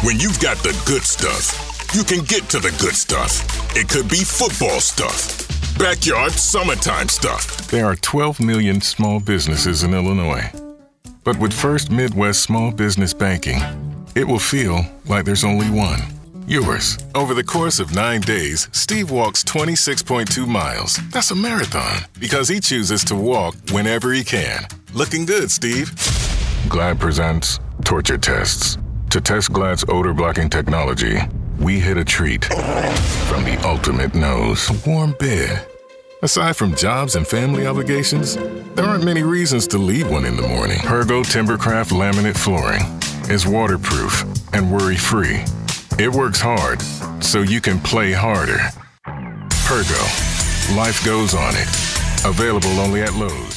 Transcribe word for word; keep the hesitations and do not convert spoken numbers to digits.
When you've got the good stuff, you can get to the good stuff. It could be football stuff, backyard summertime stuff. There are twelve million small businesses in Illinois. But with First Midwest Small Business Banking, it will feel like there's only one. Yours. Over the course of nine days, Steve walks twenty-six point two miles. That's a marathon. Because he chooses to walk whenever he can. Looking good, Steve. Glad presents Torture Tests. To test Glad's odor-blocking technology, we hit a treat from the ultimate nose. A warm bed. Aside from jobs and family obligations, there aren't many reasons to leave one in the morning. Pergo Timbercraft laminate flooring is waterproof and worry-free. It works hard, so you can play harder. Pergo. Life goes on it. Available only at Lowe's.